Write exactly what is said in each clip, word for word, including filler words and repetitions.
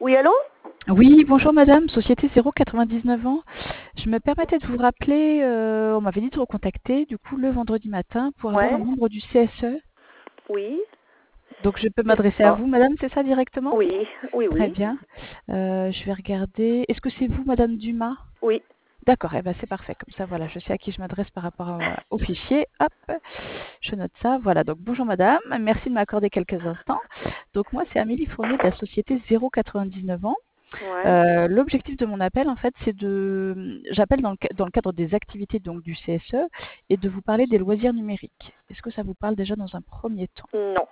Oui, allô? Oui, bonjour madame, Société zéro quatre-vingt-dix-neuf ans. Je me permettais de vous rappeler, euh, on m'avait dit de recontacter du coup le vendredi matin pour avoir Ouais. un membre du C S E. Oui. Donc je peux C'est m'adresser à ça. vous madame, c'est ça directement? Oui, oui, Très oui. bien. Euh, je vais regarder. Est-ce que c'est vous madame Dumas? Oui. D'accord, eh ben c'est parfait. Comme ça, voilà, je sais à qui je m'adresse par rapport à- au fichier. Hop, je note ça. Voilà, donc bonjour madame, merci de m'accorder quelques instants. Donc moi, c'est Amélie Fournier de la Société zéro quatre-vingt-dix-neuf ans. Ouais. Euh, l'objectif de mon appel, en fait, c'est de, j'appelle dans le, ca- dans le cadre des activités donc du C S E et de vous parler des loisirs numériques. Est-ce que ça vous parle déjà dans un premier temps? Non.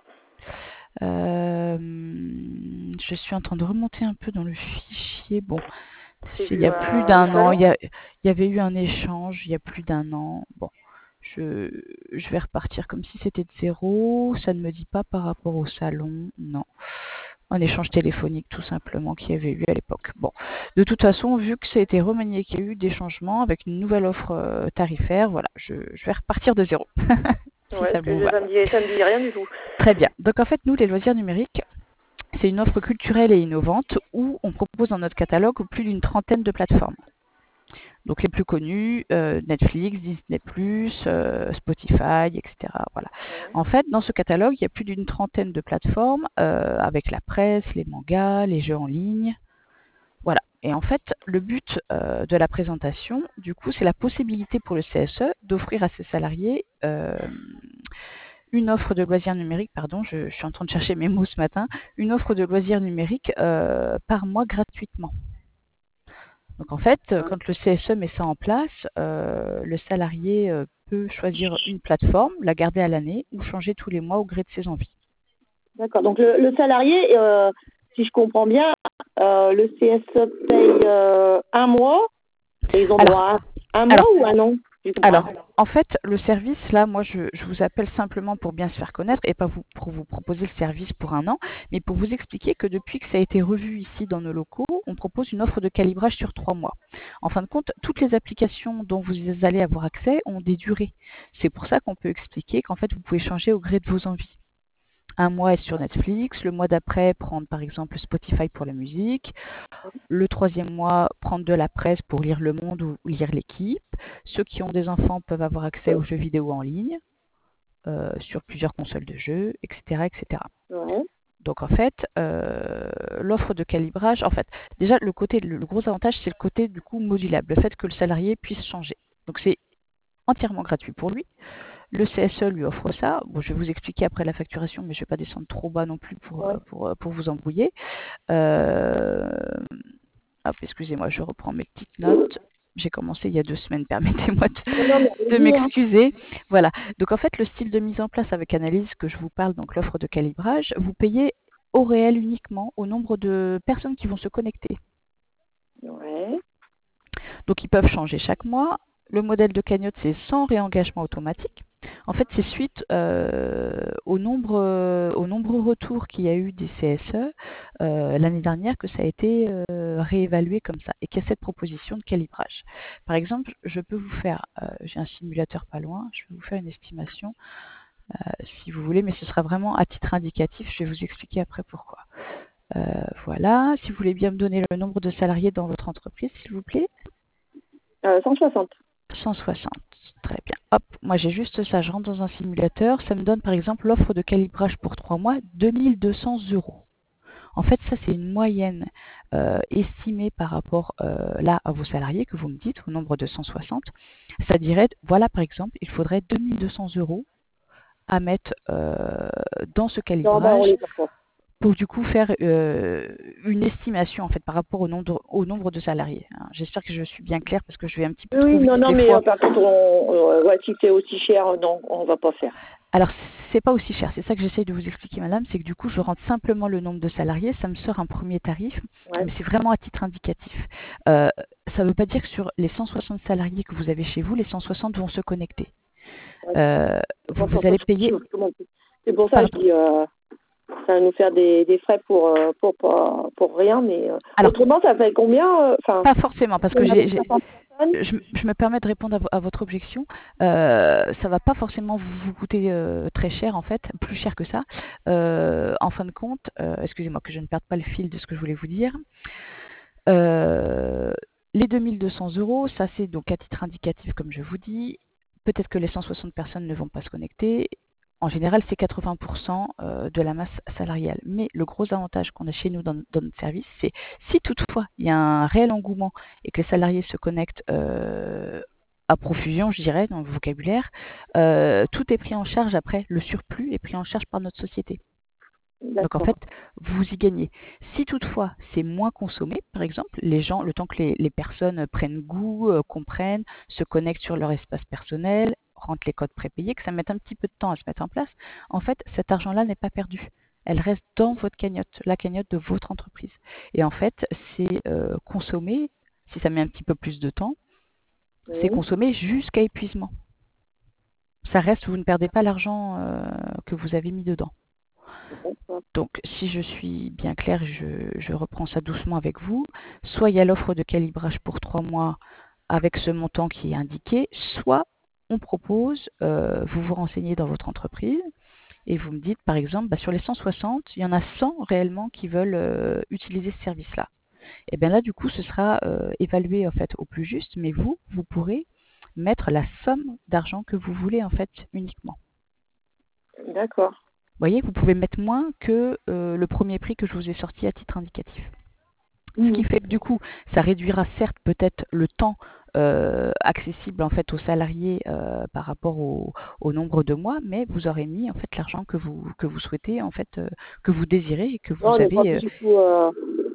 Euh, Je suis en train de remonter un peu dans le fichier. Bon, J'ai c'est- il vu y a plus un d'un an, salon. il y a- il y avait eu un échange il y a plus d'un an. Bon, je, je vais repartir comme si c'était de zéro. Ça ne me dit pas par rapport au salon, non. Un échange téléphonique tout simplement qu'il y avait eu à l'époque. Bon, de toute façon, vu que ça a été remanié, qu'il y a eu des changements avec une nouvelle offre euh, tarifaire, voilà, je, je vais repartir de zéro, si Ouais, ça parce vous que va. ça me dit, ça me dit rien du tout. Très bien. Donc en fait, nous, les loisirs numériques, c'est une offre culturelle et innovante où on propose dans notre catalogue plus d'une trentaine de plateformes. Donc les plus connus, euh, Netflix, Disney+, euh, Spotify, et cetera. Voilà. Ouais. En fait, dans ce catalogue, il y a plus d'une trentaine de plateformes euh, avec la presse, les mangas, les jeux en ligne. Voilà. Et en fait, le but euh, de la présentation, du coup, c'est la possibilité pour le C S E d'offrir à ses salariés euh, une offre de loisirs numériques, pardon, je, je suis en train de chercher mes mots ce matin, une offre de loisirs numériques euh, par mois gratuitement. Donc en fait, euh, quand le C S E met ça en place, euh, le salarié euh, peut choisir une plateforme, la garder à l'année ou changer tous les mois au gré de ses envies. D'accord. Donc le, le salarié, euh, si je comprends bien, euh, le C S E paye euh, un mois et ils ont Alors, droit à un mois alors, ou un an? J'ai compris. alors, en fait, le service, là, moi, je, je vous appelle simplement pour bien se faire connaître et pas vous, pour vous proposer le service pour un an, mais pour vous expliquer que depuis que ça a été revu ici dans nos locaux, on propose une offre de calibrage sur trois mois. En fin de compte, toutes les applications dont vous allez avoir accès ont des durées. C'est pour ça qu'on peut expliquer qu'en fait, vous pouvez changer au gré de vos envies. Un mois est sur Netflix, le mois d'après prendre par exemple Spotify pour la musique, le troisième mois prendre de la presse pour lire Le Monde ou lire L'Équipe. Ceux qui ont des enfants peuvent avoir accès aux jeux vidéo en ligne euh, sur plusieurs consoles de jeux, et cetera, et cetera. Ouais. Donc en fait, euh, l'offre de calibrage, en fait, déjà le côté, le, le gros avantage, c'est le côté du coup modulable, le fait que le salarié puisse changer. Donc c'est entièrement gratuit pour lui. Le C S E lui offre ça. Bon, je vais vous expliquer après la facturation, mais je ne vais pas descendre trop bas non plus pour, Ouais. euh, pour, euh, pour vous embrouiller. Euh, hop, excusez-moi, je reprends mes petites notes. J'ai commencé il y a deux semaines, permettez-moi Non, non, mais de, de allez-y, hein. m'excuser. Voilà. Donc en fait, le style de mise en place avec analyse que je vous parle, donc l'offre de calibrage, vous payez au réel uniquement au nombre de personnes qui vont se connecter. Ouais. Donc ils peuvent changer chaque mois. Le modèle de cagnotte, c'est sans réengagement automatique. En fait, c'est suite euh, au, nombre, euh, au nombreux retours qu'il y a eu des C S E euh, l'année dernière que ça a été euh, réévalué comme ça et qu'il y a cette proposition de calibrage. Par exemple, je peux vous faire, euh, j'ai un simulateur pas loin, je vais vous faire une estimation euh, si vous voulez, mais ce sera vraiment à titre indicatif, je vais vous expliquer après pourquoi. Euh, voilà, si vous voulez bien me donner le nombre de salariés dans votre entreprise, s'il vous plaît. Euh, cent soixante. cent soixante. Très bien. Hop, moi j'ai juste ça, je rentre dans un simulateur. Ça me donne par exemple l'offre de calibrage pour trois mois, deux mille deux cents euros. En fait, ça c'est une moyenne euh, estimée par rapport euh, là à vos salariés que vous me dites, au nombre de cent soixante. Ça dirait, voilà par exemple, il faudrait deux mille deux cents euros à mettre euh, dans ce Non, bah on calibrage les perd pas. pour du coup faire euh, une estimation en fait par rapport au nombre, au nombre de salariés. Hein. J'espère que je suis bien claire parce que je vais un petit peu Oui, trop vite non, non, des mais euh, fois. par contre, on, euh, ouais, si c'est aussi cher, non, on va pas faire. Alors, c'est pas aussi cher. C'est ça que j'essaye de vous expliquer, madame. C'est que du coup, je rentre simplement le nombre de salariés. Ça me sort un premier tarif, Ouais. mais c'est vraiment à titre indicatif. Euh, ça ne veut pas dire que sur les cent soixante salariés que vous avez chez vous, les cent soixante vont se connecter. Ouais. Euh, vous, vous allez payer. C'est pour ça que je Pardon. dis, euh, ça va nous faire des, des frais pour, euh, pour, pour, pour rien, mais euh, Alors, autrement, ça fait combien euh, enfin, pas forcément, parce que on a j'ai, des j'ai- cinquante personnes. je, je me permets de répondre à, vo- à votre objection. Euh, ça va pas forcément vous, vous coûter euh, très cher en fait, plus cher que ça. Euh, en fin de compte, euh, excusez-moi que je ne perde pas le fil de ce que je voulais vous dire. Euh, les deux mille deux cents euros, ça c'est donc à titre indicatif comme je vous dis. Peut-être que les cent soixante personnes ne vont pas se connecter. En général, c'est quatre-vingts pour cent euh, de la masse salariale. Mais le gros avantage qu'on a chez nous dans, dans notre service, c'est si toutefois il y a un réel engouement et que les salariés se connectent euh, à profusion, je dirais, dans le vocabulaire, euh, tout est pris en charge après. Le surplus est pris en charge par notre société. Donc en D'accord. fait, vous y gagnez. Si toutefois c'est moins consommé, par exemple, les gens, le temps que les, les personnes prennent goût, euh, comprennent, se connectent sur leur espace personnel, rentrent les codes prépayés, que ça mette un petit peu de temps à se mettre en place, en fait, cet argent-là n'est pas perdu. Elle reste dans votre cagnotte, la cagnotte de votre entreprise. Et en fait, c'est euh, consommé, si ça met un petit peu plus de temps, c'est Oui. consommé jusqu'à épuisement. Ça reste, vous ne perdez pas l'argent euh, que vous avez mis dedans. D'accord. Donc, si je suis bien claire, je, je reprends ça doucement avec vous. Soit il y a l'offre de calibrage pour trois mois avec ce montant qui est indiqué, soit on propose, euh, vous vous renseignez dans votre entreprise et vous me dites, par exemple, bah, sur les cent soixante, il y en a cent réellement qui veulent euh, utiliser ce service-là. Et bien là, du coup, ce sera euh, évalué en fait au plus juste, mais vous, vous pourrez mettre la somme d'argent que vous voulez en fait uniquement. D'accord. Vous voyez, vous pouvez mettre moins que euh, le premier prix que je vous ai sorti à titre indicatif. Ce qui Mhm. fait que du coup, ça réduira certes peut-être le temps euh, accessible en fait aux salariés euh, par rapport au, au nombre de mois, mais vous aurez mis en fait l'argent que vous que vous souhaitez en fait euh, que vous désirez et que Non, on vous n'est pas avez. euh, obligé de tout, euh,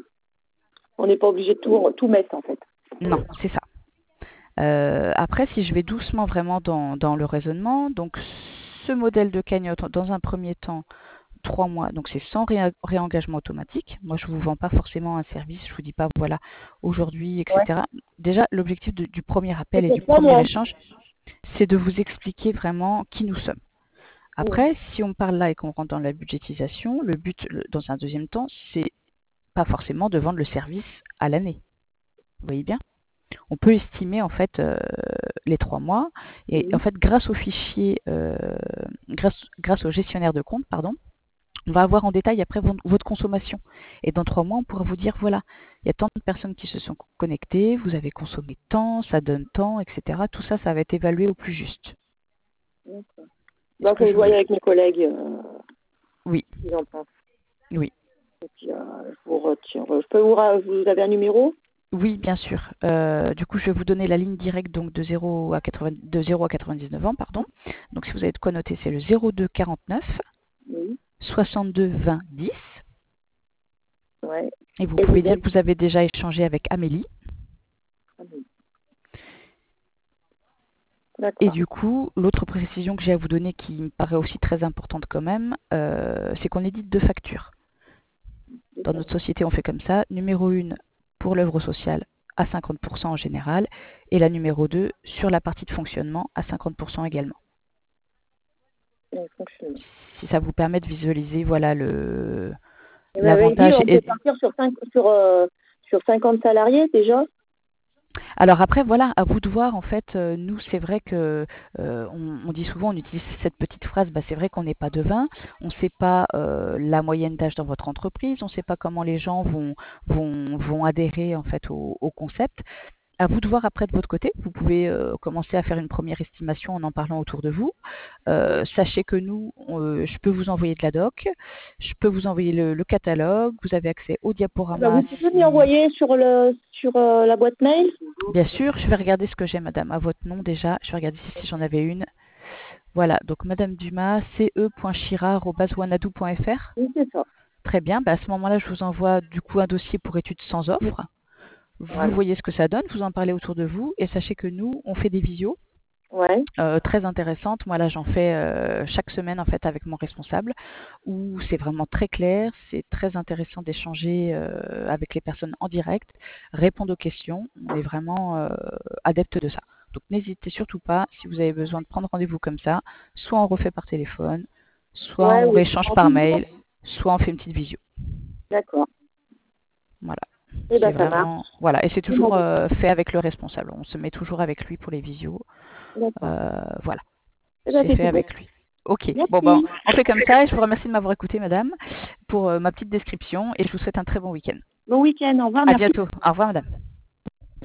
on n'est pas obligé de tout, tout mettre en fait. Non, c'est ça. Euh, après, si je vais doucement vraiment dans, dans le raisonnement, donc ce modèle de cagnotte dans un premier temps trois mois, donc c'est sans ré- réengagement automatique. Moi, je ne vous vends pas forcément un service, je ne vous dis pas, voilà, aujourd'hui, Ouais. et cetera. Déjà, l'objectif de- du premier appel C'est et du pour trois premier mois. échange, c'est de vous expliquer vraiment qui nous sommes. Mhm. Après, si on parle là et qu'on rentre dans la budgétisation, le but, le- dans un deuxième temps, c'est pas forcément de vendre le service à l'année. Vous voyez bien? On peut estimer en fait euh, les trois mois et en Mhm. fait grâce au fichier, euh, grâce, grâce au gestionnaire de compte, pardon, on va avoir en détail après votre consommation. Et dans trois mois, on pourra vous dire, voilà, il y a tant de personnes qui se sont connectées, vous avez consommé tant, ça donne tant, et cetera. Tout ça, ça va être évalué au plus juste. D'accord. Est-ce Bah, que faut que je je voie vous... avec mes collègues euh, Oui, ce qu'ils en pensent. oui. Et puis, euh, je vous retiens. Je peux vous, ra- vous avez un numéro? Oui, bien sûr. Euh, du coup, je vais vous donner la ligne directe donc de zéro à quatre-vingts, de zéro à quatre-vingt-dix-neuf ans, pardon. Donc, si vous avez de quoi noter, c'est le zéro deux quarante-neuf Oui. soixante-deux vingt dix. Ouais. Et vous Et vous pouvez dire êtes? que vous avez déjà échangé avec Amélie. Ah oui. Et D'accord. du coup, l'autre précision que j'ai à vous donner qui me paraît aussi très importante quand même, euh, c'est qu'on édite deux factures. Dans notre société, on fait comme ça. Numéro un pour l'œuvre sociale à cinquante pour cent en général, et la numéro deux sur la partie de fonctionnement à cinquante pour cent également. Et fonctionnement. Si ça vous permet de visualiser voilà le Et vous m'avez dit, l'avantage. on peut Et partir sur, cinq, sur, euh, sur cinquante salariés déjà? alors après, voilà, à vous de voir. En fait, euh, nous, c'est vrai que euh, on, on dit souvent, on utilise cette petite phrase, bah, c'est vrai qu'on n'est pas devin, on ne sait pas euh, la moyenne d'âge dans votre entreprise, on ne sait pas comment les gens vont, vont, vont adhérer en fait au, au concept. À vous de voir après de votre côté. Vous pouvez euh, commencer à faire une première estimation en en parlant autour de vous. Euh, sachez que nous, euh, je peux vous envoyer de la doc, je peux vous envoyer le, le catalogue, vous avez accès au Bah, vous diaporama pouvez m'y si... envoyer sur, le, sur euh, la boîte mail? Bien sûr, je vais regarder ce que j'ai, madame, à votre nom déjà. Je vais regarder si, si j'en avais une. Voilà, donc madame Dumas, c e point chira arobase wanadoo point f r. Oui, c'est ça. Très bien, bah, à ce moment-là, je vous envoie du coup un dossier pour études sans offre. Vous Voilà. voyez ce que ça donne, vous en parlez autour de vous et sachez que nous, on fait des visios. Ouais. Euh, très intéressante. Moi là j'en fais euh, chaque semaine en fait avec mon responsable où c'est vraiment très clair, c'est très intéressant d'échanger euh, avec les personnes en direct, répondre aux questions. On est vraiment euh, adepte de ça. Donc n'hésitez surtout pas si vous avez besoin de prendre rendez-vous comme ça, soit on refait par téléphone, soit Ouais, on oui. rééchange En par visio. mail, soit on fait une petite visio. D'accord. Voilà. Eh ben, C'est ça marche. vraiment, voilà, et c'est toujours Bon, euh, fait avec le responsable. On se met toujours avec lui pour les visios. d'accord. Euh, voilà, Eh ben, c'est c'est fait tout bon. avec lui. Ok, bon ben, Merci. on fait comme ça et je vous remercie de m'avoir écouté, madame, pour euh, ma petite description et je vous souhaite un très bon week-end. Bon week-end. Au revoir. À Merci. bientôt. Au revoir, madame.